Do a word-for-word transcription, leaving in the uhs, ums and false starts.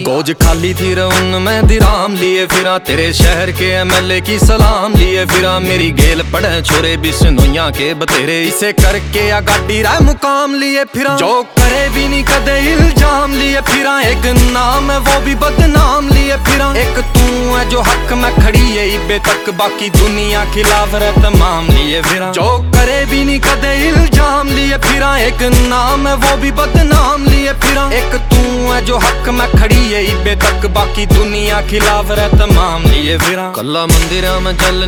Goes खाली थी रउन में दिराम लिए फिरा, तेरे शहर के एमएलए की सलाम लिए फिरा। मेरी गेल पड़े छोरे बिश्नोइया के बतेरे, इसे करके या गाड़ी राय मुकाम लिए फिरा। जो करे भी नहीं कदे इल्जाम लिए फिरा, एक नाम है वो भी बदनाम लिए फिरा। एक तू है जो हक में खड़ी है इबे तक, बाकी दुनिया खिलाफ रह तमाम लिए फिरा। जो करे भी नहीं कदे इल्जाम लिए फिरा, एक नाम है वो भी बदनाम लिए फिरा। एक तू है जो हक में खड़ी है इबे तक, बाकी दुनिया खिलाफ रह तमाम लिए फिरा। कल्ला मंदिर में चल